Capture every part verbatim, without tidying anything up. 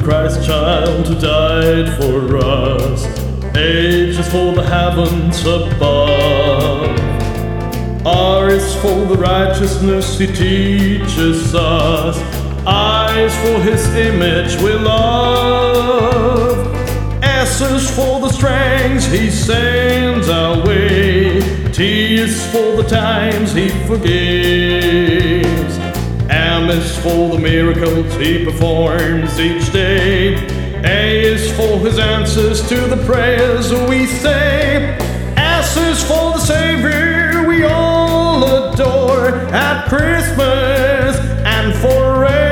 Christ child who died for us. H is for the heavens above. R is for the righteousness he teaches us. I is for his image we love. S is for the strength he sends our way. T is for the times he forgives. M is for the miracles he performs each day. A is for his answers to the prayers we say. S is for the Savior we all adore at Christmas and forevermore.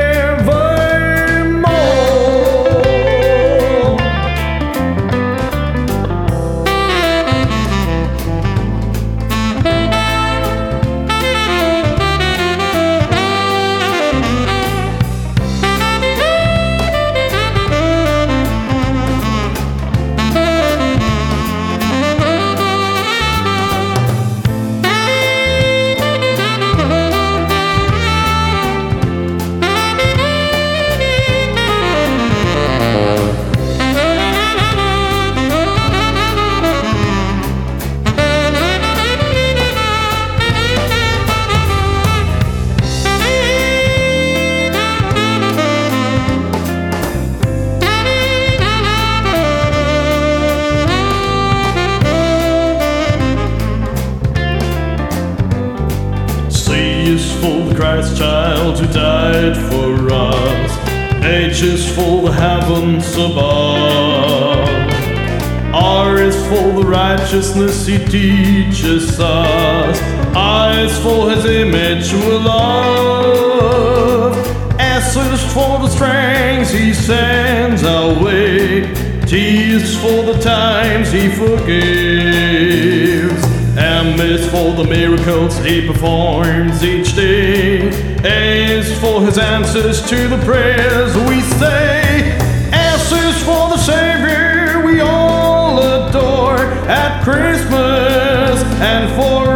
C is for the Christ child who died for us. H is for the heavens above. R is for the righteousness he teaches us. I is for his image we love. S is for the strength he sends our way. T is for the times he forgives. M is for the miracles he performs each day. A is for his answers to the prayers we say. S is for the Savior we all adore at Christmas and forever.